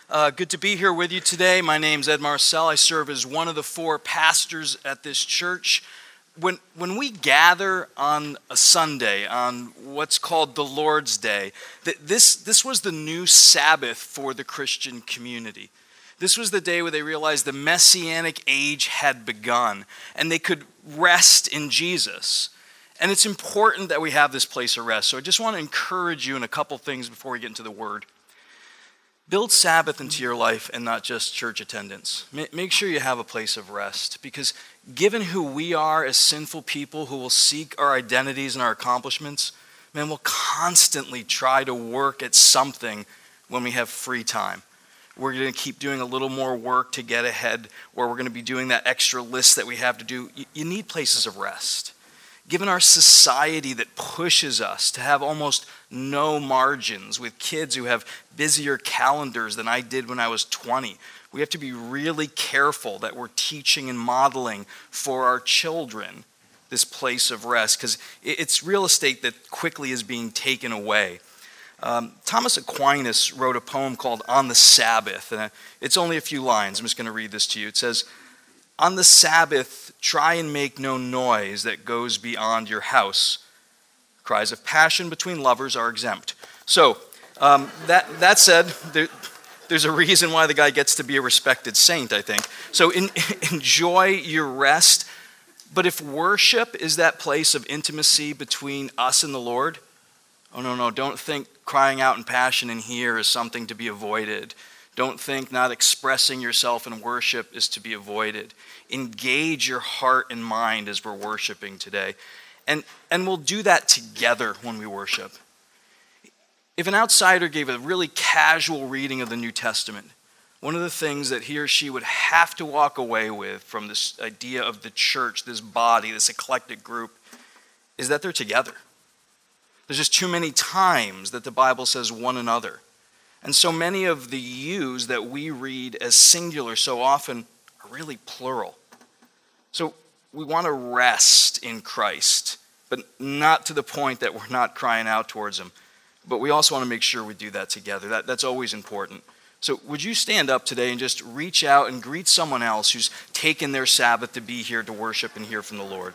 Good to be here with you today. My name's Ed Marcel. I serve as one of the 4 pastors at this church. When we gather on a Sunday, on what's called the Lord's Day, this was the new Sabbath for the Christian community. This was the day where they realized the Messianic age had begun, and they could rest in Jesus. And it's important that we have this place of rest. So I just want to encourage you in a couple things before we get into the Word. Build Sabbath into your life and not just church attendance. Make sure you have a place of rest, because given who we are as sinful people who will seek our identities and our accomplishments, man, we'll constantly try to work at something when we have free time. We're going to keep doing a little more work to get ahead, or we're going to be doing that extra list that we have to do. You need places of rest. Given our society that pushes us to have almost no margins, with kids who have busier calendars than I did when I was 20, we have to be really careful that we're teaching and modeling for our children this place of rest, because it's real estate that quickly is being taken away. Thomas Aquinas wrote a poem called On the Sabbath, and it's only a few lines. I'm just going to read this to you. It says, "On the Sabbath, try and make no noise that goes beyond your house. Cries of passion between lovers are exempt." So, that said, there's a reason why the guy gets to be a respected saint, I think. So enjoy your rest. But if worship is that place of intimacy between us and the Lord, oh no, don't think crying out in passion in here is something to be avoided. Don't think not expressing yourself in worship is to be avoided. Engage your heart and mind as we're worshiping today. And we'll do that together when we worship. If an outsider gave a really casual reading of the New Testament, one of the things that he or she would have to walk away with from this idea of the church, this body, this eclectic group, is that they're together. There's just too many times that the Bible says one another. And so many of the yous that we read as singular so often are really plural. So we want to rest in Christ, but not to the point that we're not crying out towards Him. But we also want to make sure we do that together. That's always important. So would you stand up today and just reach out and greet someone else who's taken their Sabbath to be here to worship and hear from the Lord?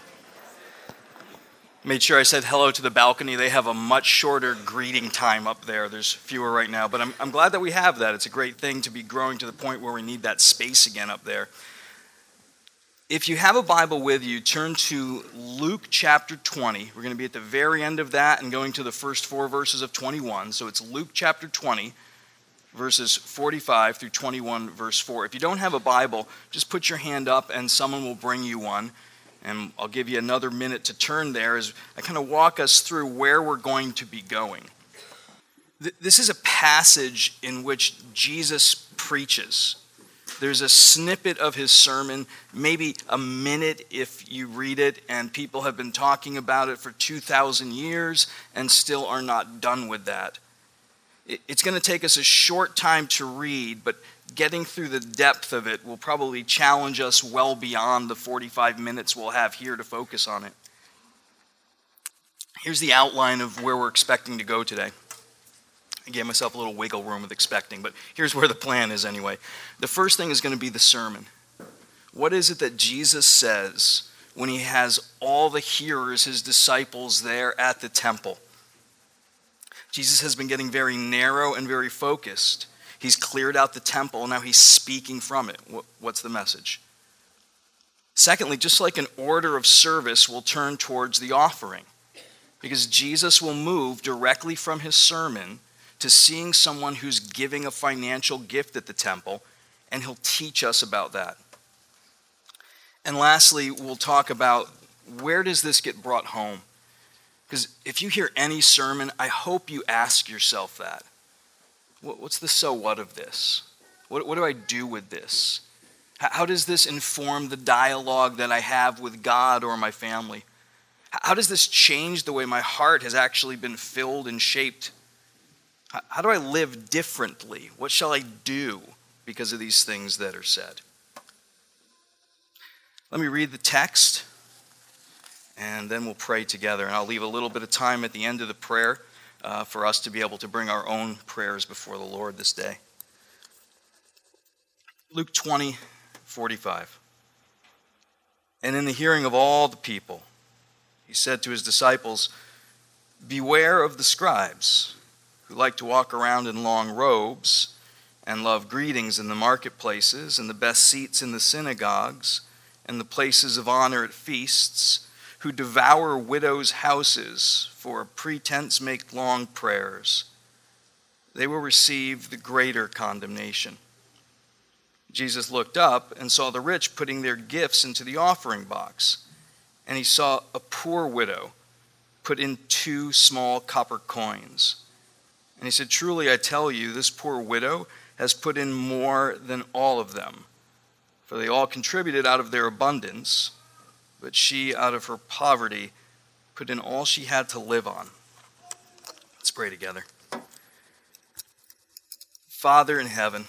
Made sure I said hello to the balcony. They have a much shorter greeting time up there. There's fewer right now, but I'm glad that we have that. It's a great thing to be growing to the point where we need that space again up there. If you have a Bible with you, turn to Luke chapter 20. We're going to be at the very end of that and going to the first 4 verses of 21. So it's Luke chapter 20, verses 45 through 21, verse 4. If you don't have a Bible, just put your hand up and someone will bring you one. And I'll give you another minute to turn there as I kind of walk us through where we're going to be going. This is a passage in which Jesus preaches. There's a snippet of his sermon, maybe a minute if you read it, and people have been talking about it for 2,000 years and still are not done with that. It's going to take us a short time to read, but getting through the depth of it will probably challenge us well beyond the 45 minutes we'll have here to focus on it. Here's the outline of where we're expecting to go today. I gave myself a little wiggle room with expecting, but here's where the plan is anyway. The first thing is going to be the sermon. What is it that Jesus says when he has all the hearers, his disciples, there at the temple? Jesus has been getting very narrow and very focused. He's cleared out the temple, and now he's speaking from it. What's the message? Secondly, just like an order of service, we'll turn towards the offering, because Jesus will move directly from his sermon to seeing someone who's giving a financial gift at the temple, and he'll teach us about that. And lastly, we'll talk about where does this get brought home? Because if you hear any sermon, I hope you ask yourself that. What's the so what of this? What do I do with this? How does this inform the dialogue that I have with God or my family? How does this change the way my heart has actually been filled and shaped? How do I live differently? What shall I do because of these things that are said? Let me read the text, and then we'll pray together. And I'll leave a little bit of time at the end of the prayer for us to be able to bring our own prayers before the Lord this day. Luke 20:45. And in the hearing of all the people, he said to his disciples, "Beware of the scribes who like to walk around in long robes and love greetings in the marketplaces and the best seats in the synagogues and the places of honor at feasts, who devour widows' houses for a pretense make long prayers. They will receive the greater condemnation." Jesus looked up and saw the rich putting their gifts into the offering box, and he saw a poor widow put in 2 small copper coins. And he said, "Truly I tell you, this poor widow has put in more than all of them, for they all contributed out of their abundance, but she out of her poverty put in all she had to live on." Let's pray together. Father in heaven,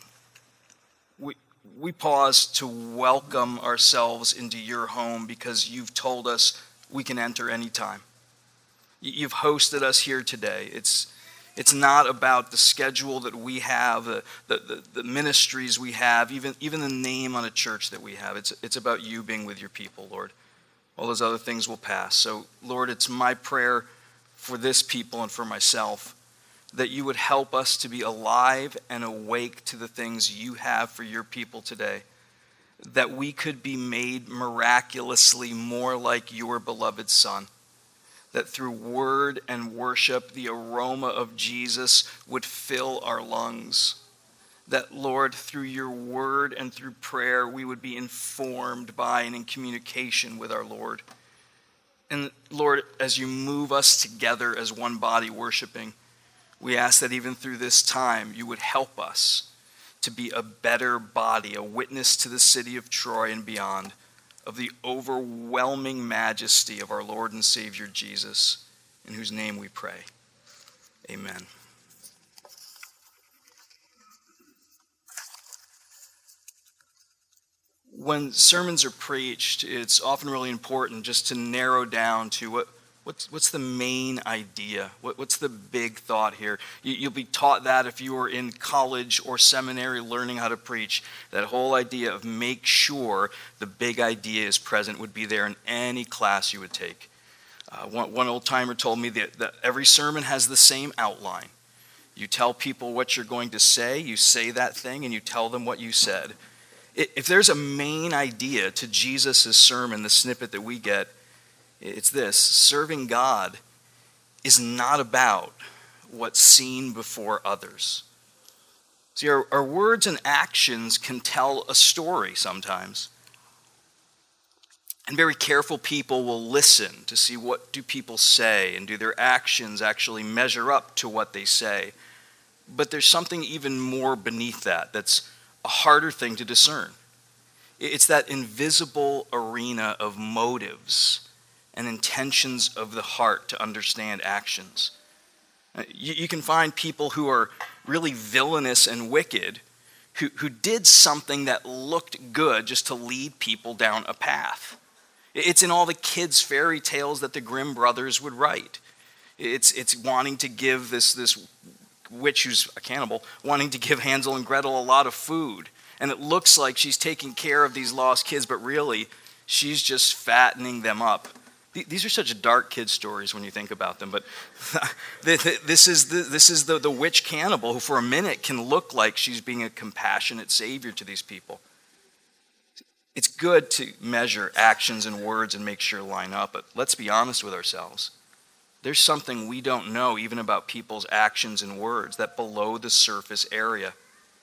we pause to welcome ourselves into your home because you've told us we can enter anytime. You've hosted us here today. It's not about the schedule that we have, the ministries we have, even the name on a church that we have. It's about you being with your people, Lord. All those other things will pass. So, Lord, it's my prayer for this people and for myself that you would help us to be alive and awake to the things you have for your people today, that we could be made miraculously more like your beloved Son, that through word and worship, the aroma of Jesus would fill our lungs, that, Lord, through your word and through prayer, we would be informed by and in communication with our Lord. And, Lord, as you move us together as one body worshiping, we ask that even through this time, you would help us to be a better body, a witness to the city of Troy and beyond, of the overwhelming majesty of our Lord and Savior Jesus, in whose name we pray. Amen. When sermons are preached, it's often really important just to narrow down to what's the main idea? What's the big thought here? You'll be taught that if you were in college or seminary learning how to preach. That whole idea of make sure the big idea is present would be there in any class you would take. One old timer told me that every sermon has the same outline. You tell people what you're going to say, you say that thing, and you tell them what you said. If there's a main idea to Jesus' sermon, the snippet that we get, it's this: serving God is not about what's seen before others. See, our words and actions can tell a story sometimes. And very careful people will listen to see what do people say, and do their actions actually measure up to what they say. But there's something even more beneath that that's a harder thing to discern. It's that invisible arena of motives and intentions of the heart to understand actions. You can find people who are really villainous and wicked who did something that looked good just to lead people down a path. It's in all the kids' fairy tales that the Grimm brothers would write. It's wanting to give this witch who's a cannibal, wanting to give Hansel and Gretel a lot of food. And it looks like she's taking care of these lost kids, but really, she's just fattening them up. These are such dark kid stories when you think about them, but this is the witch cannibal who for a minute can look like she's being a compassionate savior to these people. It's good to measure actions and words and make sure line up, but let's be honest with ourselves. There's something we don't know even about people's actions and words, that below the surface area.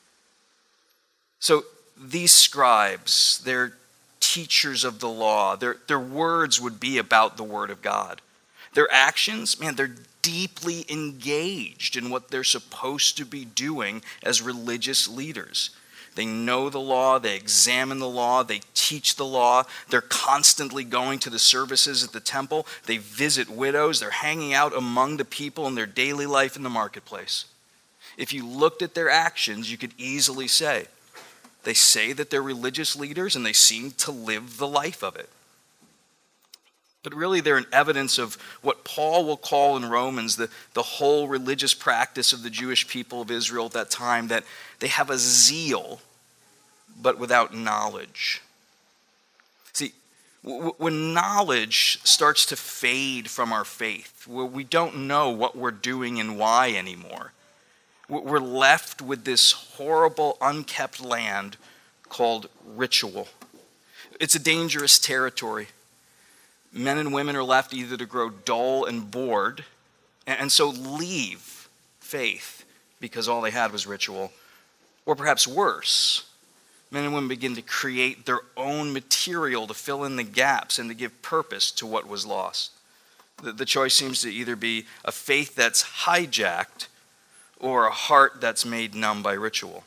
So these scribes, they're teachers of the law. Their words would be about the word of God. Their actions, man, they're deeply engaged in what they're supposed to be doing as religious leaders. They know the law, they examine the law, they teach the law. They're constantly going to the services at the temple. They visit widows. They're hanging out among the people in their daily life in the marketplace. If you looked at their actions, you could easily say, they say that they're religious leaders and they seem to live the life of it. But really they're an evidence of what Paul will call in Romans the whole religious practice of the Jewish people of Israel at that time, that they have a zeal but without knowledge. See, when knowledge starts to fade from our faith, where we don't know what we're doing and why anymore, we're left with this horrible, unkept land called ritual. It's a dangerous territory. Men and women are left either to grow dull and bored, and so leave faith because all they had was ritual, or perhaps worse, men and women begin to create their own material to fill in the gaps and to give purpose to what was lost. The choice seems to either be a faith that's hijacked or a heart that's made numb by ritual.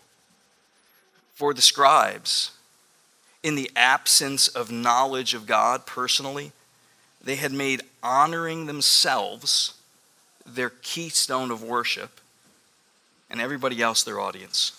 For the scribes, in the absence of knowledge of God personally, they had made honoring themselves their keystone of worship and everybody else their audience.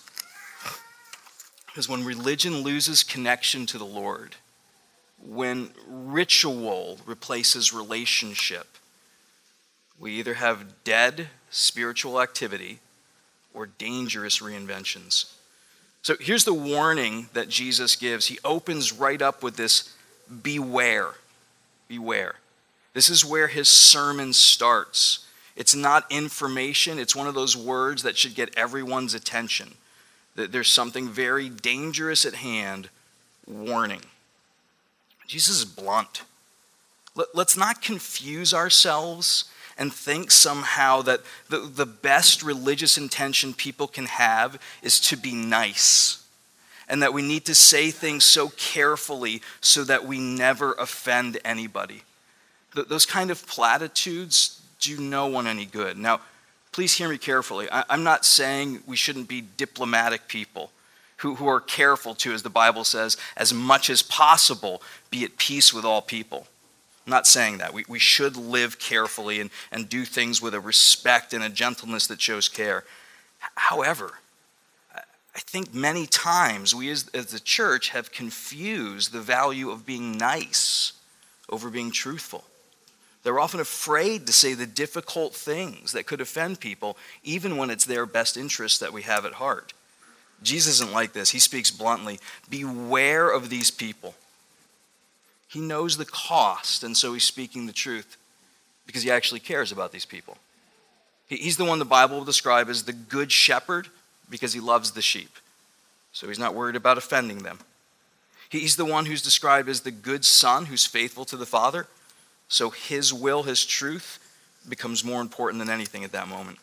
Because when religion loses connection to the Lord, when ritual replaces relationship, we either have dead spiritual activity or dangerous reinventions. So here's the warning that Jesus gives. He opens right up with this, beware. Beware. This is where his sermon starts. It's not information. It's one of those words that should get everyone's attention. That there's something very dangerous at hand. Warning. Jesus is blunt. Let's not confuse ourselves and think somehow that the best religious intention people can have is to be nice. And that we need to say things so carefully so that we never offend anybody. Those kind of platitudes do no one any good. Now, please hear me carefully. I'm not saying we shouldn't be diplomatic people who are careful to, as the Bible says, as much as possible, be at peace with all people. I'm not saying that. We should live carefully and do things with a respect and a gentleness that shows care. However, I think many times we as the church have confused the value of being nice over being truthful. They're often afraid to say the difficult things that could offend people, even when it's their best interest that we have at heart. Jesus isn't like this. He speaks bluntly. Beware of these people. He knows the cost, and so he's speaking the truth because he actually cares about these people. He's the one the Bible will describe as the good shepherd because he loves the sheep. So he's not worried about offending them. He's the one who's described as the good son who's faithful to the Father. So his will, his truth, becomes more important than anything at that moment.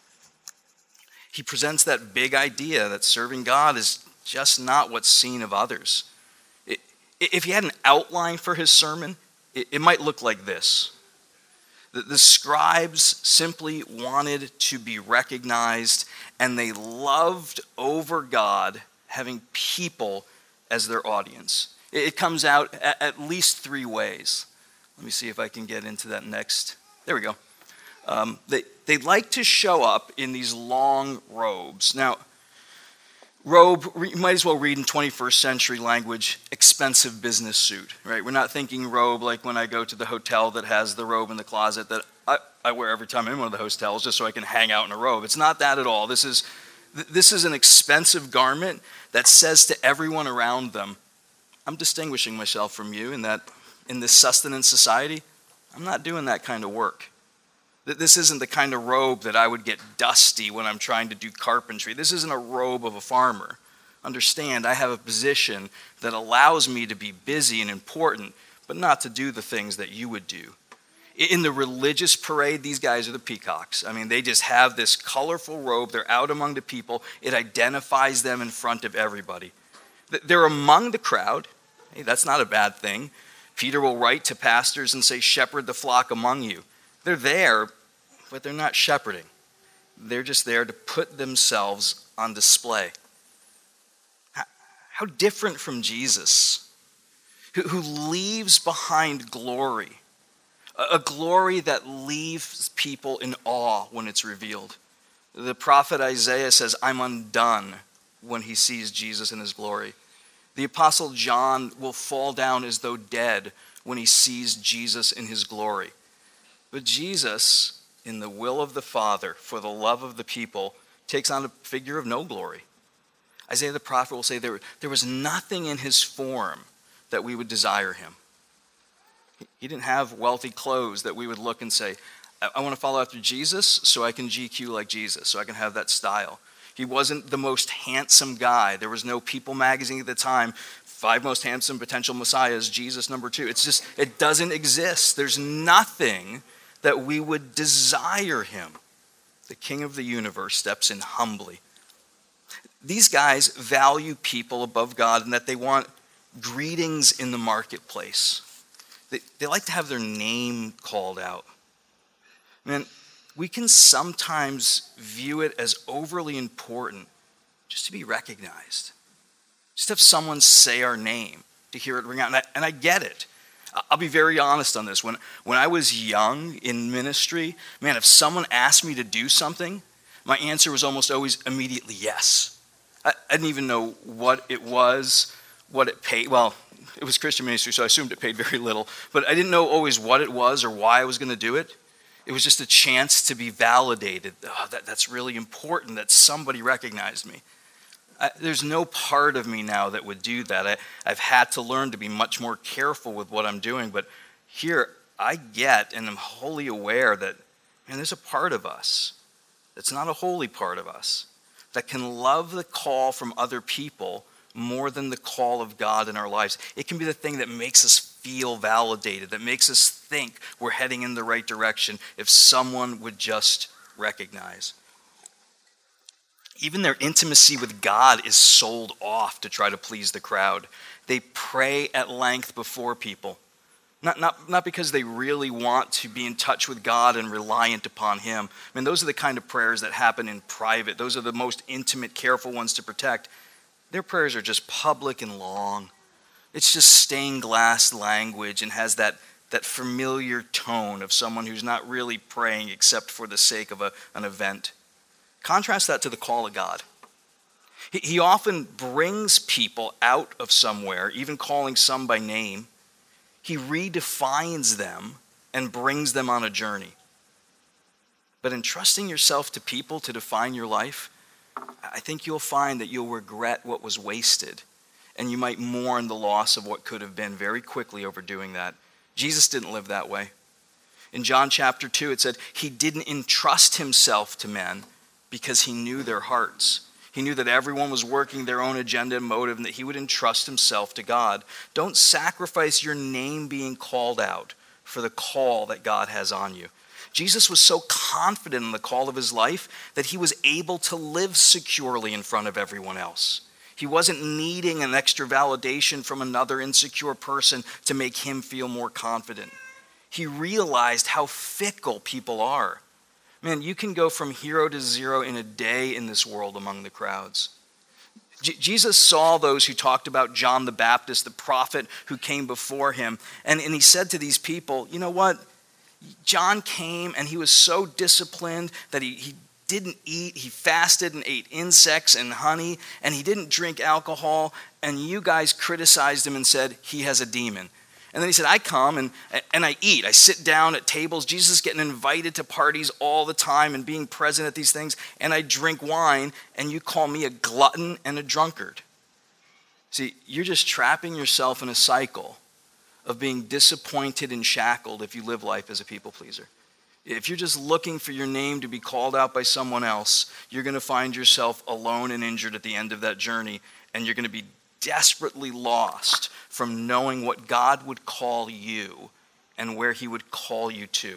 He presents that big idea that serving God is just not what's seen of others. If he had an outline for his sermon, it might look like this. The scribes simply wanted to be recognized, and they loved over God having people as their audience. It comes out at least three ways. Let me see if I can get into that next. There we go. They like to show up in these long robes. Now, robe, you might as well read in 21st century language, expensive business suit, right? We're not thinking robe like when I go to the hotel that has the robe in the closet that I wear every time I'm in one of the hotels just so I can hang out in a robe. It's not that at all. This is an expensive garment that says to everyone around them, I'm distinguishing myself from you in that in this sustenance society, I'm not doing that kind of work. This isn't the kind of robe that I would get dusty when I'm trying to do carpentry. This isn't a robe of a farmer. Understand, I have a position that allows me to be busy and important, but not to do the things that you would do. In the religious parade, these guys are the peacocks. I mean, they just have this colorful robe. They're out among the people. It identifies them in front of everybody. They're among the crowd. Hey, that's not a bad thing. Peter will write to pastors and say, shepherd the flock among you. They're there, but they're not shepherding. They're just there to put themselves on display. How different from Jesus, who leaves behind glory, a glory that leaves people in awe when it's revealed. The prophet Isaiah says, I'm undone when he sees Jesus in his glory. The apostle John will fall down as though dead when he sees Jesus in his glory. But Jesus, in the will of the Father, for the love of the people, takes on a figure of no glory. Isaiah the prophet will say there was nothing in his form that we would desire him. He didn't have wealthy clothes that we would look and say, I want to follow after Jesus so I can GQ like Jesus, so I can have that style. He wasn't the most handsome guy. There was no People magazine at the time, 5 most handsome potential messiahs, Jesus number 2. It's just, it doesn't exist. There's nothing that we would desire him. The King of the universe steps in humbly. These guys value people above God and that they want greetings in the marketplace. They like to have their name called out. Man, we can sometimes view it as overly important just to be recognized. Just have someone say our name, to hear it ring out. And I get it. I'll be very honest on this. When I was young in ministry, man, if someone asked me to do something, my answer was almost always immediately yes. I didn't even know what it was, what it paid. Well, it was Christian ministry, so I assumed it paid very little. But I didn't know always what it was or why I was going to do it. It was just a chance to be validated. Oh, that's really important that somebody recognized me. There's no part of me now that would do that. I've had to learn to be much more careful with what I'm doing. But here, I get and I'm wholly aware that, man, there's a part of us that's not a holy part of us that can love the call from other people more than the call of God in our lives. It can be the thing that makes us feel validated, that makes us think we're heading in the right direction if someone would just recognize. Even their intimacy with God is sold off to try to please the crowd. They pray at length before people. Not because they really want to be in touch with God and reliant upon him. I mean, those are the kind of prayers that happen in private. Those are the most intimate, careful ones to protect. Their prayers are just public and long. It's just stained glass language and has that familiar tone of someone who's not really praying except for the sake of an event. Contrast that to the call of God. He often brings people out of somewhere, even calling some by name. He redefines them and brings them on a journey. But entrusting yourself to people to define your life, I think you'll find that you'll regret what was wasted, and you might mourn the loss of what could have been very quickly over doing that. Jesus didn't live that way. In John chapter 2, it said he didn't entrust himself to men because he knew their hearts. He knew that everyone was working their own agenda and motive and that he would entrust himself to God. Don't sacrifice your name being called out for the call that God has on you. Jesus was so confident in the call of his life that he was able to live securely in front of everyone else. He wasn't needing an extra validation from another insecure person to make him feel more confident. He realized how fickle people are. Man, you can go from hero to zero in a day in this world among the crowds. Jesus saw those who talked about John the Baptist, the prophet who came before him, and he said to these people, you know what? John came and he was so disciplined that he didn't eat, he fasted and ate insects and honey, and he didn't drink alcohol, and you guys criticized him and said he has a demon. And then he said, I come and I eat. I sit down at tables. Jesus is getting invited to parties all the time and being present at these things. And I drink wine, and you call me a glutton and a drunkard. See, you're just trapping yourself in a cycle of being disappointed and shackled if you live life as a people pleaser. If you're just looking for your name to be called out by someone else, you're going to find yourself alone and injured at the end of that journey, and you're going to be desperately lost from knowing what God would call you and where he would call you to.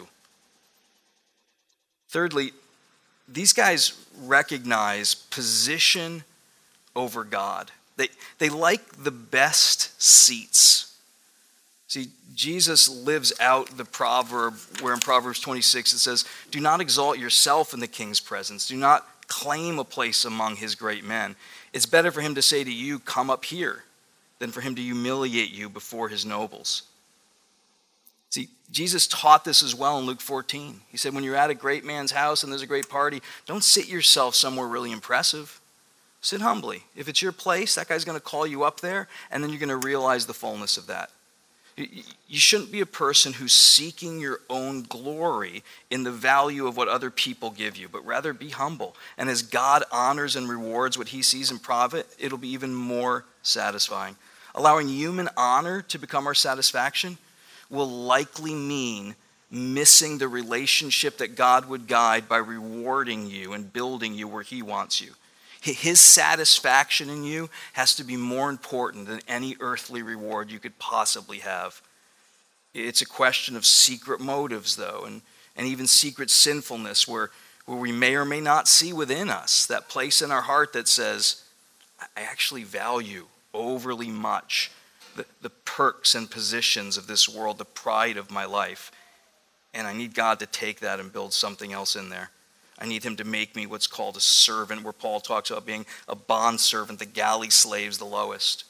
Thirdly, these guys recognize position over God. They like the best seats. See, Jesus lives out the proverb where in Proverbs 26 it says, do not exalt yourself in the king's presence. Do not claim a place among his great men. It's better for him to say to you, come up here, than for him to humiliate you before his nobles. See, Jesus taught this as well in Luke 14. He said, when you're at a great man's house and there's a great party, don't sit yourself somewhere really impressive. Sit humbly. If it's your place, that guy's going to call you up there, and then you're going to realize the fullness of that. You shouldn't be a person who's seeking your own glory in the value of what other people give you, but rather be humble. And as God honors and rewards what he sees in private, it'll be even more satisfying. Allowing human honor to become our satisfaction will likely mean missing the relationship that God would guide by rewarding you and building you where he wants you. His satisfaction in you has to be more important than any earthly reward you could possibly have. It's a question of secret motives, though, and even secret sinfulness where we may or may not see within us that place in our heart that says, I actually value overly much the perks and positions of this world, the pride of my life. And I need God to take that and build something else in there. I need him to make me what's called a servant, where Paul talks about being a bondservant, the galley slaves, the lowest.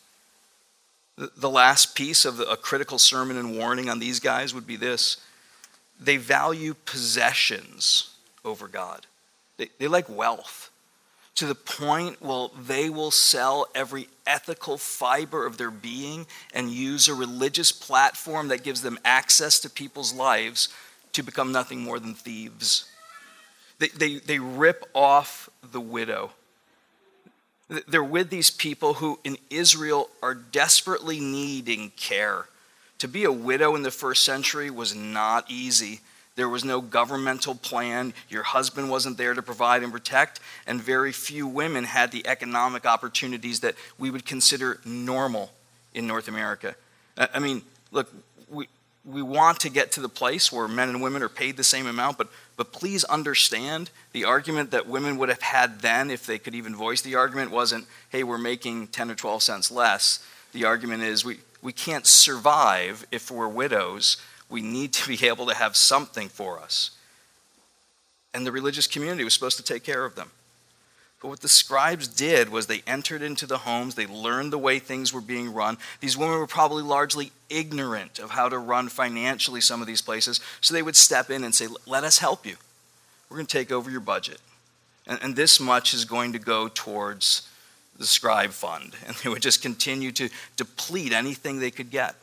The last piece of a critical sermon and warning on these guys would be this. They value possessions over God. They like wealth to the point, well, they will sell every ethical fiber of their being and use a religious platform that gives them access to people's lives to become nothing more than thieves. They rip off the widow. They're with these people who in Israel are desperately needing care. To be a widow in the first century was not easy. There was no governmental plan. Your husband wasn't there to provide and protect, and very few women had the economic opportunities that we would consider normal in North America. I mean, look, we want to get to the place where men and women are paid the same amount, but please understand the argument that women would have had then, if they could even voice the argument, wasn't, hey, we're making 10 or 12 cents less. The argument is we can't survive if we're widows. We need to be able to have something for us. And the religious community was supposed to take care of them. But what the scribes did was they entered into the homes, they learned the way things were being run. These women were probably largely ignorant of how to run financially some of these places, so they would step in and say, let us help you. We're going to take over your budget. And this much is going to go towards the scribe fund. And they would just continue to deplete anything they could get.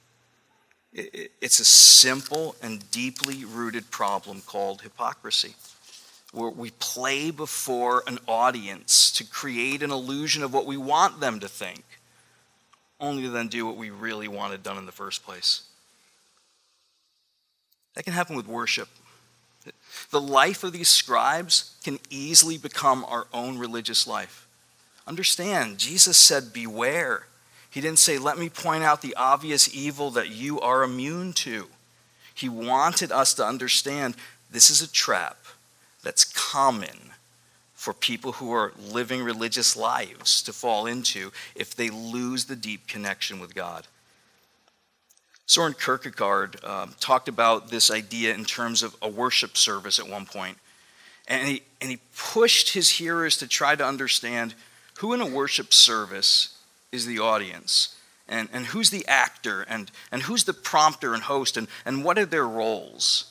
It's a simple and deeply rooted problem called hypocrisy, where we play before an audience to create an illusion of what we want them to think, only to then do what we really wanted done in the first place. That can happen with worship. The life of these scribes can easily become our own religious life. Understand, Jesus said, beware. He didn't say, let me point out the obvious evil that you are immune to. He wanted us to understand this is a trap that's common for people who are living religious lives to fall into if they lose the deep connection with God. Soren Kierkegaard talked about this idea in terms of a worship service at one point. And he pushed his hearers to try to understand who in a worship service is the audience, and who's the actor, and who's the prompter and host, and what are their roles.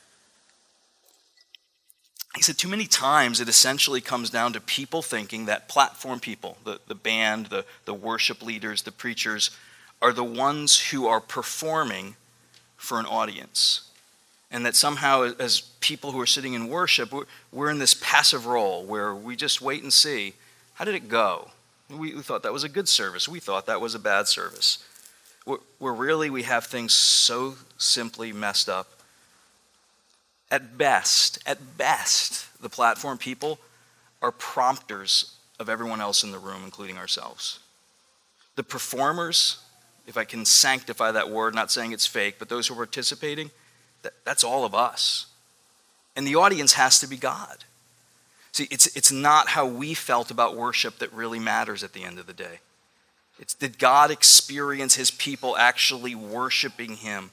He said too many times it essentially comes down to people thinking that platform people, the band, the worship leaders, the preachers, are the ones who are performing for an audience. And that somehow as people who are sitting in worship, we're in this passive role where we just wait and see, how did it go? We thought that was a good service. We thought that was a bad service. Where really we have things so simply messed up. At best, the platform people are prompters of everyone else in the room, including ourselves. The performers, if I can sanctify that word, not saying it's fake, but those who are participating, that's all of us. And the audience has to be God. See, it's not how we felt about worship that really matters at the end of the day. It's did God experience his people actually worshiping him?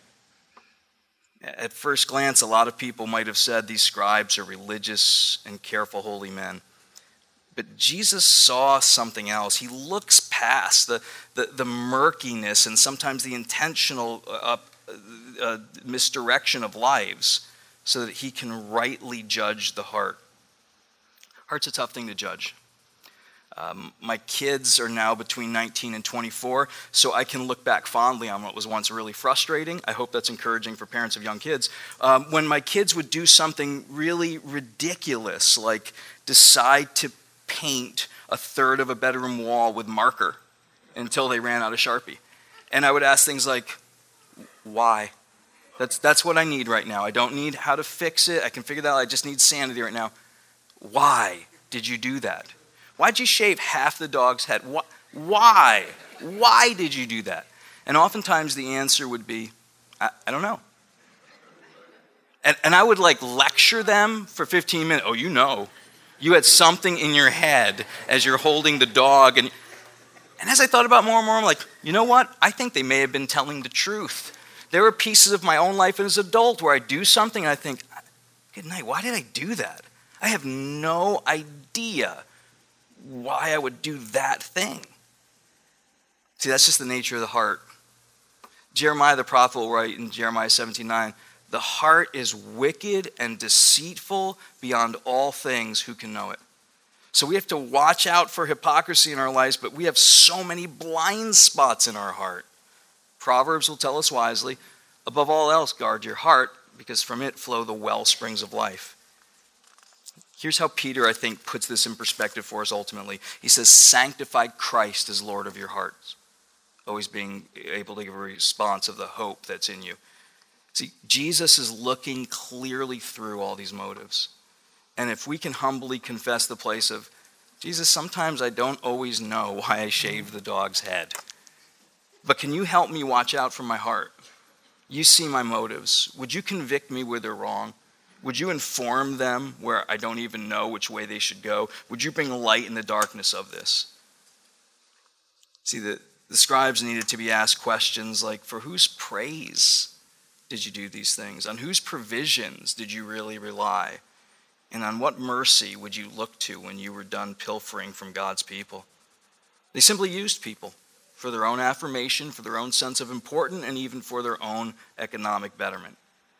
At first glance, a lot of people might have said these scribes are religious and careful, holy men. But Jesus saw something else. He looks past the murkiness and sometimes the intentional misdirection of lives so that he can rightly judge the heart. Heart's a tough thing to judge. My kids are now between 19 and 24, so I can look back fondly on what was once really frustrating. I hope that's encouraging for parents of young kids. When my kids would do something really ridiculous, like decide to paint a third of a bedroom wall with marker until they ran out of Sharpie. And I would ask things like, why? That's what I need right now. I don't need how to fix it. I can figure that out. I just need sanity right now. Why did you do that? Why'd you shave half the dog's head? Why? Why did you do that? And oftentimes the answer would be, I don't know. And I would lecture them for 15 minutes. Oh, you had something in your head as you're holding the dog. And as I thought about more and more, I'm like, you know what? I think they may have been telling the truth. There were pieces of my own life as an adult where I do something and I think, good night, why did I do that? I have no idea why I would do that thing. See, that's just the nature of the heart. Jeremiah the prophet will write in Jeremiah 17:9, the heart is wicked and deceitful beyond all things. Who can know it? So we have to watch out for hypocrisy in our lives, but we have so many blind spots in our heart. Proverbs will tell us wisely, above all else, guard your heart, because from it flow the well springs of life. Here's how Peter, I think, puts this in perspective for us ultimately. He says, sanctify Christ as Lord of your hearts. Always being able to give a response of the hope that's in you. See, Jesus is looking clearly through all these motives. And if we can humbly confess the place of, Jesus, sometimes I don't always know why I shaved the dog's head. But can you help me watch out for my heart? You see my motives. Would you convict me where they're wrong? Would you inform them where I don't even know which way they should go? Would you bring light in the darkness of this? See, the scribes needed to be asked questions like, for whose praise did you do these things? On whose provisions did you really rely? And on what mercy would you look to when you were done pilfering from God's people? They simply used people for their own affirmation, for their own sense of importance, and even for their own economic betterment.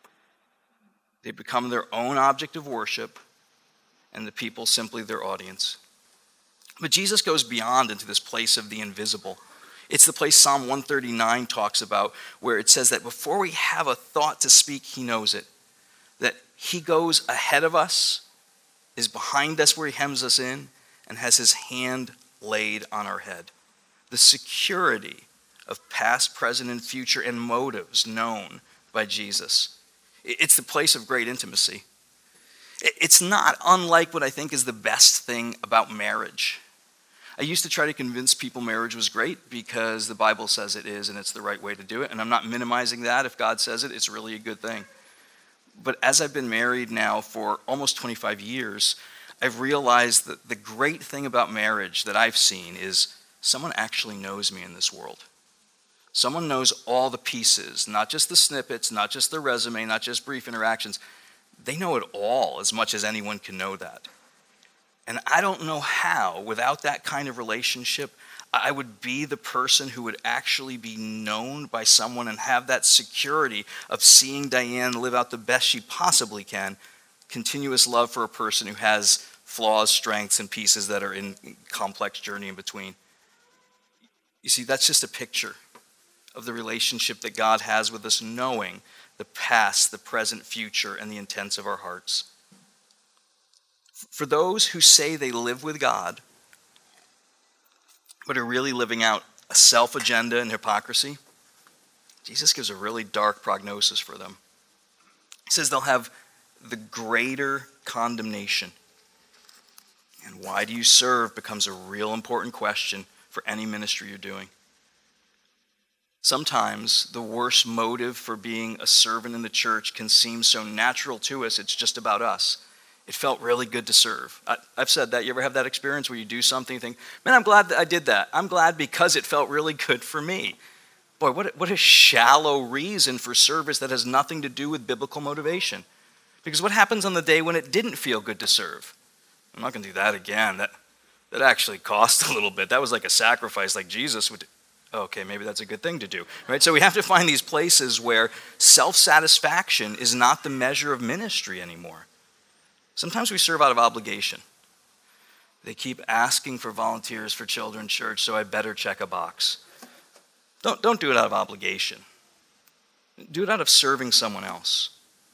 They become their own object of worship, and the people simply their audience. But Jesus goes beyond into this place of the invisible. It's the place Psalm 139 talks about, where it says that before we have a thought to speak, he knows it. That he goes ahead of us, is behind us where he hems us in, and has his hand laid on our head. The security of past, present, and future and motives known by Jesus. It's the place of great intimacy. It's not unlike what I think is the best thing about marriage. I used to try to convince people marriage was great because the Bible says it is and it's the right way to do it. And I'm not minimizing that. If God says it, it's really a good thing. But as I've been married now for almost 25 years, I've realized that the great thing about marriage that I've seen is someone actually knows me in this world. Someone knows all the pieces, not just the snippets, not just the resume, not just brief interactions. They know it all as much as anyone can know that. And I don't know how, without that kind of relationship, I would be the person who would actually be known by someone and have that security of seeing Diane live out the best she possibly can, continuous love for a person who has flaws, strengths, and pieces that are in complex journey in between. You see, that's just a picture of the relationship that God has with us, knowing the past, the present, future, and the intents of our hearts. For those who say they live with God, but are really living out a self-agenda and hypocrisy, Jesus gives a really dark prognosis for them. He says they'll have the greater condemnation. And why do you serve becomes a real important question for any ministry you're doing. Sometimes the worst motive for being a servant in the church can seem so natural to us, it's just about us. It felt really good to serve. I've said that. You ever have that experience where you do something and think, man, I'm glad that I did that. I'm glad because it felt really good for me. Boy, what a shallow reason for service that has nothing to do with biblical motivation. Because what happens on the day when it didn't feel good to serve? I'm not going to do that again. That actually cost a little bit. That was like a sacrifice like Jesus would do. Okay, maybe that's a good thing to do, right? So we have to find these places where self-satisfaction is not the measure of ministry anymore. Sometimes we serve out of obligation. They keep asking for volunteers for children's church, so I better check a box. Don't do it out of obligation. Do it out of serving someone else.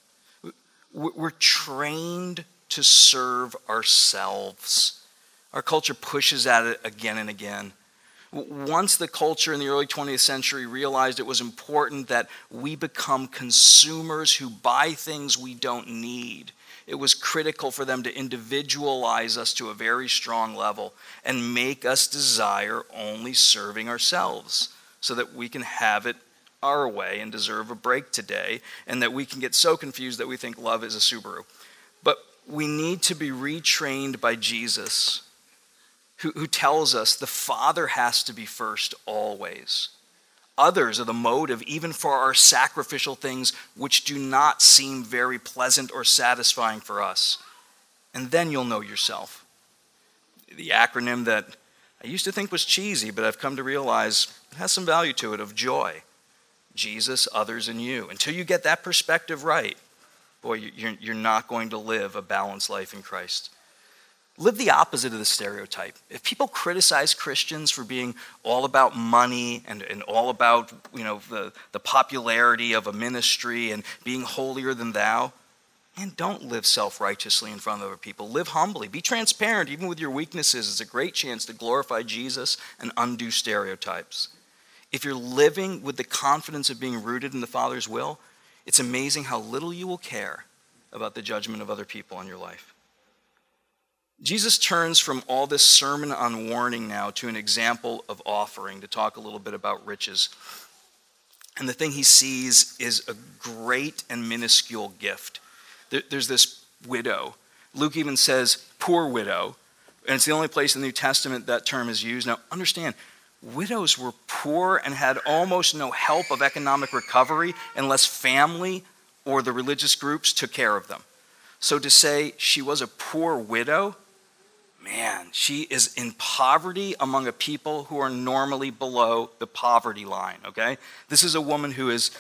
We're trained to serve ourselves. Our culture pushes at it again and again. Once the culture in the early 20th century realized it was important that we become consumers who buy things we don't need, it was critical for them to individualize us to a very strong level and make us desire only serving ourselves so that we can have it our way and deserve a break today, and that we can get so confused that we think love is a Subaru. But we need to be retrained by Jesus, who tells us the Father has to be first always. Others are the motive even for our sacrificial things which do not seem very pleasant or satisfying for us. And then you'll know yourself. The acronym that I used to think was cheesy, but I've come to realize it has some value to it, of JOY. Jesus, others, and you. Until you get that perspective right, boy, you're not going to live a balanced life in Christ. Live the opposite of the stereotype. If people criticize Christians for being all about money and all about the popularity of a ministry and being holier than thou, man, don't live self-righteously in front of other people. Live humbly. Be transparent, even with your weaknesses. It's a great chance to glorify Jesus and undo stereotypes. If you're living with the confidence of being rooted in the Father's will, it's amazing how little you will care about the judgment of other people in your life. Jesus turns from all this sermon on warning now to an example of offering, to talk a little bit about riches. And the thing he sees is a great and minuscule gift. There's this widow. Luke even says poor widow, and it's the only place in the New Testament that term is used. Now understand, widows were poor and had almost no help of economic recovery unless family or the religious groups took care of them. So to say she was a poor widow, man, she is in poverty among a people who are normally below the poverty line, okay? This is a woman who is,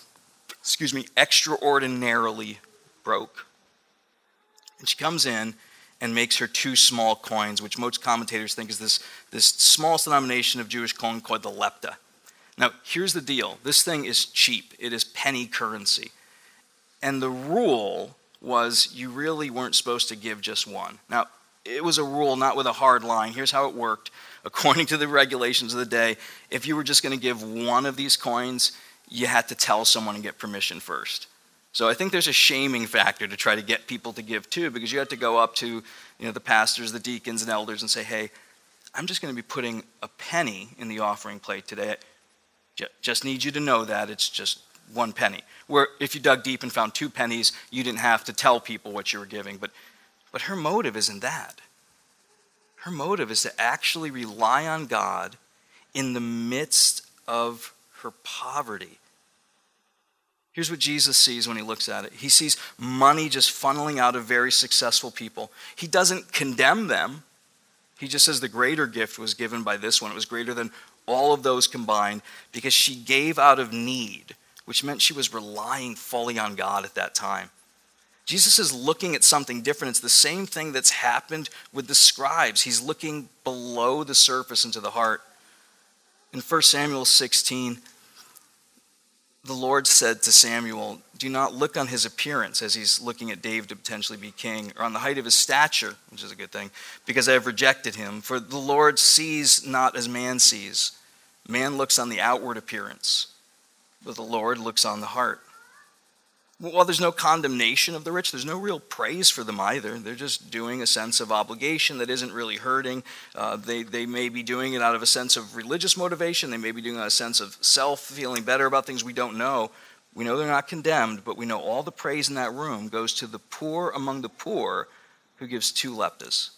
extraordinarily broke. And she comes in and makes her 2 small coins, which most commentators think is this smallest denomination of Jewish coin called the lepta. Now, here's the deal. This thing is cheap. It is penny currency. And the rule was you really weren't supposed to give just one. Now, it was a rule, not with a hard line. Here's how it worked. According to the regulations of the day, if you were just going to give one of these coins, you had to tell someone and get permission first. So I think there's a shaming factor to try to get people to give too, because you have to go up to the pastors, the deacons, and elders and say, hey, I'm just going to be putting a penny in the offering plate today. Just need you to know that it's just 1 penny. Where if you dug deep and found 2 pennies, you didn't have to tell people what you were giving. But her motive isn't that. Her motive is to actually rely on God in the midst of her poverty. Here's what Jesus sees when he looks at it. He sees money just funneling out of very successful people. He doesn't condemn them. He just says the greater gift was given by this one. It was greater than all of those combined because she gave out of need, which meant she was relying fully on God at that time. Jesus is looking at something different. It's the same thing that's happened with the scribes. He's looking below the surface into the heart. In 1 Samuel 16, the Lord said to Samuel, do not look on his appearance as he's looking at David to potentially be king, or on the height of his stature, which is a good thing, because I have rejected him. For the Lord sees not as man sees. Man looks on the outward appearance, but the Lord looks on the heart. While there's no condemnation of the rich, there's no real praise for them either. They're just doing a sense of obligation that isn't really hurting. They may be doing it out of a sense of religious motivation. They may be doing it out of a sense of self, feeling better about things we don't know. We know they're not condemned, but we know all the praise in that room goes to the poor among the poor who gives 2 leptas.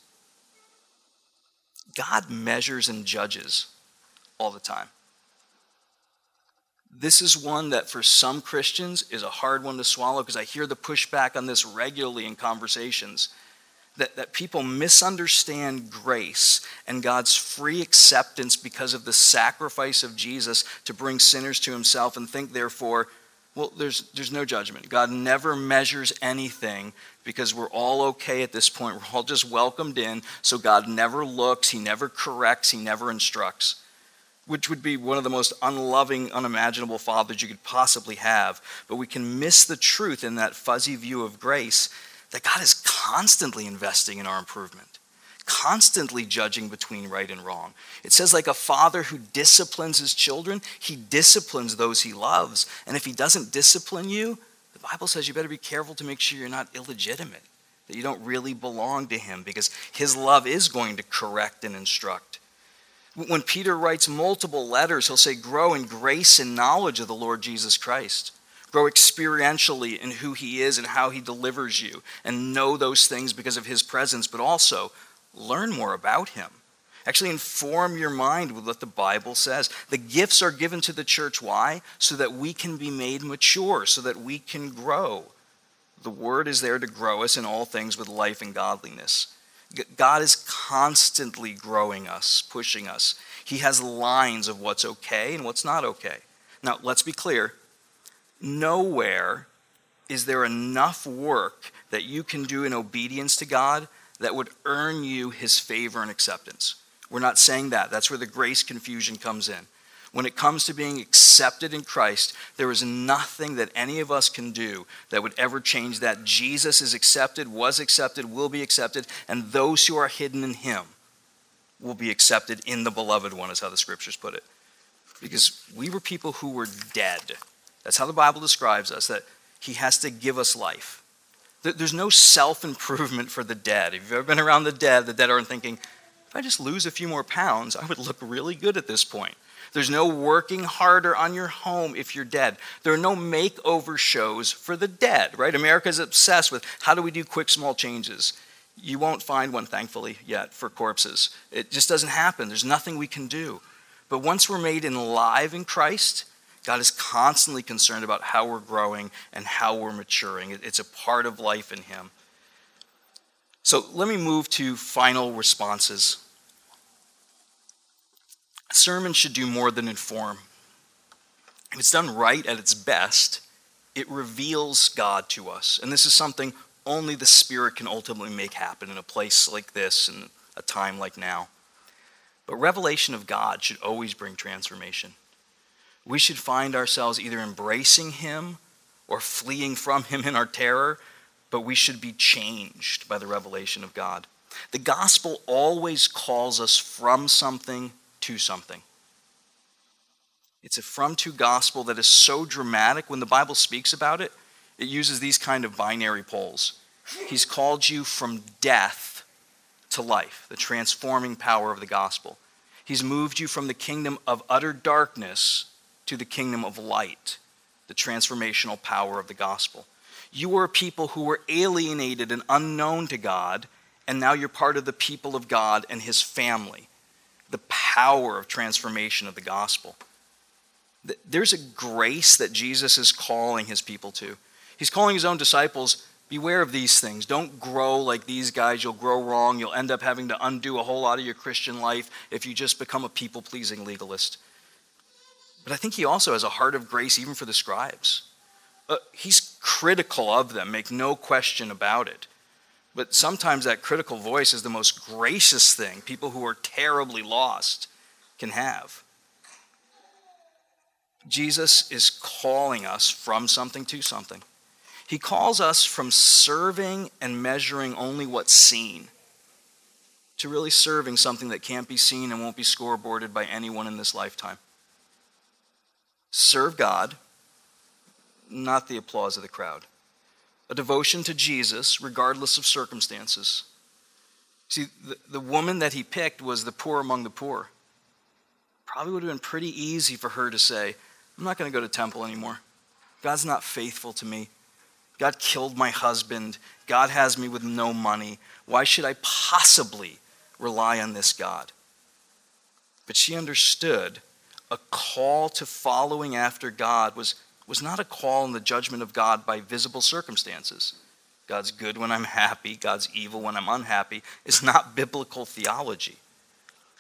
God measures and judges all the time. This is one that for some Christians is a hard one to swallow because I hear the pushback on this regularly in conversations. That people misunderstand grace and God's free acceptance because of the sacrifice of Jesus to bring sinners to himself and think, therefore, Well, there's no judgment. God never measures anything because we're all okay at this point. We're all just welcomed in. So God never looks, he never corrects, he never instructs, which would be one of the most unloving, unimaginable fathers you could possibly have. But we can miss the truth in that fuzzy view of grace that God is constantly investing in our improvement, constantly judging between right and wrong. It says, like a father who disciplines his children, he disciplines those he loves. And if he doesn't discipline you, the Bible says you better be careful to make sure you're not illegitimate, that you don't really belong to him, because his love is going to correct and instruct. When Peter writes multiple letters, he'll say, grow in grace and knowledge of the Lord Jesus Christ. Grow experientially in who he is and how he delivers you, and know those things because of his presence, but also learn more about him. Actually inform your mind with what the Bible says. The gifts are given to the church. Why? So that we can be made mature, so that we can grow. The word is there to grow us in all things with life and godliness. God is constantly growing us, pushing us. He has lines of what's okay and what's not okay. Now, let's be clear. Nowhere is there enough work that you can do in obedience to God that would earn you his favor and acceptance. We're not saying that. That's where the grace confusion comes in. When it comes to being accepted in Christ, there is nothing that any of us can do that would ever change that. Jesus is accepted, was accepted, will be accepted, and those who are hidden in him will be accepted in the beloved one, is how the scriptures put it. Because we were people who were dead. That's how the Bible describes us, that he has to give us life. There's no self-improvement for the dead. If you've ever been around the dead aren't thinking, if I just lose a few more pounds, I would look really good at this point. There's no working harder on your home if you're dead. There are no makeover shows for the dead, right? America's obsessed with how do we do quick, small changes. You won't find one, thankfully, yet for corpses. It just doesn't happen. There's nothing we can do. But once we're made alive in Christ, God is constantly concerned about how we're growing and how we're maturing. It's a part of life in him. So let me move to final responses. A sermon should do more than inform. If it's done right at its best, it reveals God to us. And this is something only the Spirit can ultimately make happen in a place like this and a time like now. But revelation of God should always bring transformation. We should find ourselves either embracing him or fleeing from him in our terror, but we should be changed by the revelation of God. The gospel always calls us from something to something. It's a from-to gospel that is so dramatic. When the Bible speaks about it, it uses these kind of binary poles. He's called you from death to life, the transforming power of the gospel. He's moved you from the kingdom of utter darkness to the kingdom of light, the transformational power of the gospel. You were a people who were alienated and unknown to God, and now you're part of the people of God and his family. The power of transformation of the gospel. There's a grace that Jesus is calling his people to. He's calling his own disciples, beware of these things. Don't grow like these guys. You'll grow wrong. You'll end up having to undo a whole lot of your Christian life if you just become a people-pleasing legalist. But I think he also has a heart of grace even for the scribes. He's critical of them, make no question about it. But sometimes that critical voice is the most gracious thing people who are terribly lost can have. Jesus is calling us from something to something. He calls us from serving and measuring only what's seen to really serving something that can't be seen and won't be scoreboarded by anyone in this lifetime. Serve God, not the applause of the crowd. A devotion to Jesus, regardless of circumstances. See, the woman that he picked was the poor among the poor. Probably would have been pretty easy for her to say, I'm not going to go to temple anymore. God's not faithful to me. God killed my husband. God has me with no money. Why should I possibly rely on this God? But she understood a call to following after God was not a call in the judgment of God by visible circumstances. God's good when I'm happy, God's evil when I'm unhappy, is not biblical theology.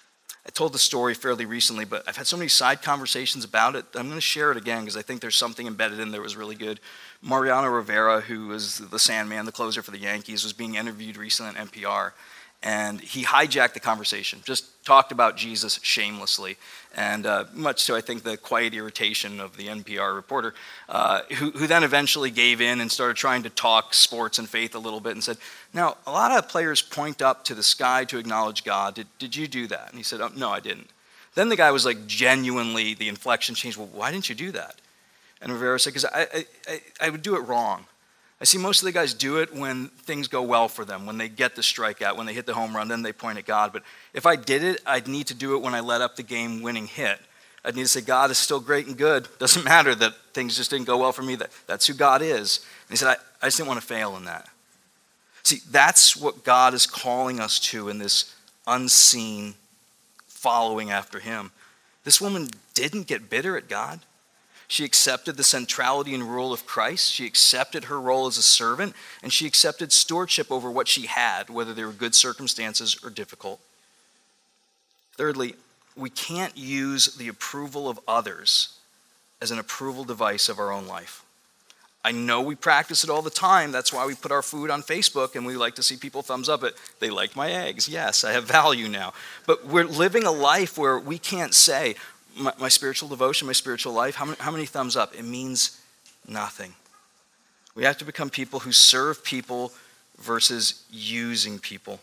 I told the story fairly recently, but I've had so many side conversations about it. I'm going to share it again because I think there's something embedded in there that was really good. Mariano Rivera, who was the Sandman, the closer for the Yankees, was being interviewed recently on NPR. And he hijacked the conversation, just talked about Jesus shamelessly. And much to, I think, the quiet irritation of the NPR reporter, who then eventually gave in and started trying to talk sports and faith a little bit and said, now, a lot of players point up to the sky to acknowledge God. Did you do that? And he said, oh, no, I didn't. Then the guy was like, genuinely, the inflection changed. Well, why didn't you do that? And Rivera said, because I would do it wrong. I see most of the guys do it when things go well for them, when they get the strikeout, when they hit the home run, then they point at God. But if I did it, I'd need to do it when I let up the game-winning hit. I'd need to say, God is still great and good. Doesn't matter that things just didn't go well for me. That's who God is. And he said, I just didn't want to fail in that. See, that's what God is calling us to in this unseen following after him. This woman didn't get bitter at God. She accepted the centrality and rule of Christ. She accepted her role as a servant, and she accepted stewardship over what she had, whether they were good circumstances or difficult. Thirdly, we can't use the approval of others as an approval device of our own life. I know we practice it all the time. That's why we put our food on Facebook and we like to see people thumbs up it. They like my eggs. Yes, I have value now. But we're living a life where we can't say, my spiritual devotion, my spiritual life, how many thumbs up? It means nothing. We have to become people who serve people versus using people.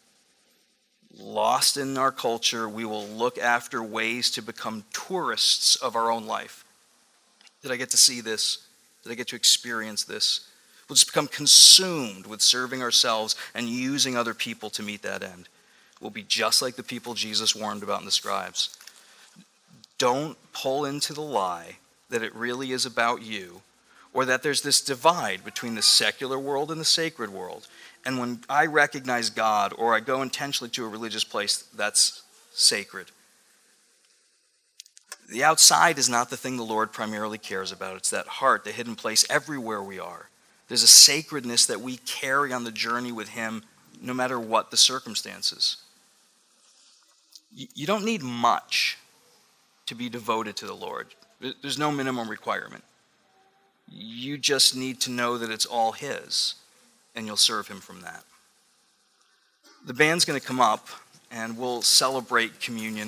Lost in our culture, we will look after ways to become tourists of our own life. Did I get to see this? Did I get to experience this? We'll just become consumed with serving ourselves and using other people to meet that end. We'll be just like the people Jesus warned about in the scribes. Don't pull into the lie that it really is about you, or that there's this divide between the secular world and the sacred world. And when I recognize God, or I go intentionally to a religious place, that's sacred. The outside is not the thing the Lord primarily cares about. It's that heart, the hidden place everywhere we are. There's a sacredness that we carry on the journey with him, no matter what the circumstances. You don't need much to be devoted to the Lord. There's no minimum requirement. You just need to know that it's all his, and you'll serve him from that. The band's going to come up, and we'll celebrate communion.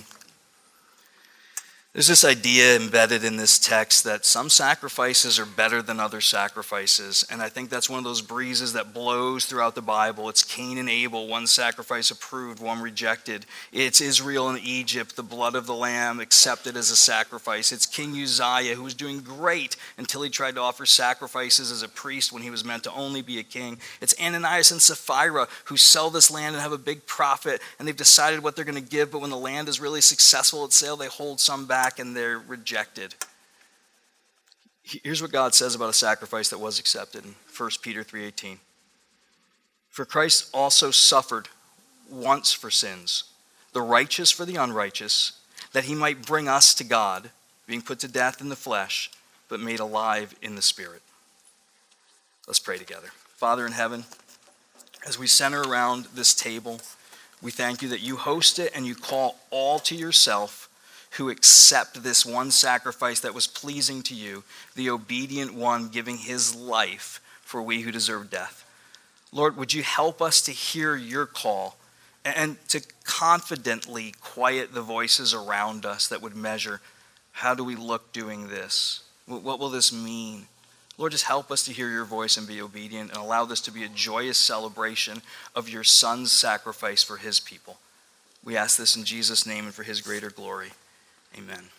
There's this idea embedded in this text that some sacrifices are better than other sacrifices, and I think that's one of those breezes that blows throughout the Bible. It's Cain and Abel, one sacrifice approved, one rejected. It's Israel and Egypt, the blood of the lamb accepted as a sacrifice. It's King Uzziah, who was doing great until he tried to offer sacrifices as a priest when he was meant to only be a king. It's Ananias and Sapphira, who sell this land and have a big profit, and they've decided what they're going to give, but when the land is really successful at sale, they hold some back and they're rejected. Here's what God says about a sacrifice that was accepted in 1 Peter 3:18. For Christ also suffered once for sins, the righteous for the unrighteous, that he might bring us to God, being put to death in the flesh, but made alive in the Spirit. Let's pray together. Father in heaven, as we center around this table, we thank you that you host it and you call all to yourself who accept this one sacrifice that was pleasing to you, the obedient one giving his life for we who deserve death. Lord, would you help us to hear your call and to confidently quiet the voices around us that would measure, how do we look doing this? What will this mean? Lord, just help us to hear your voice and be obedient, and allow this to be a joyous celebration of your Son's sacrifice for his people. We ask this in Jesus' name and for his greater glory. Amen.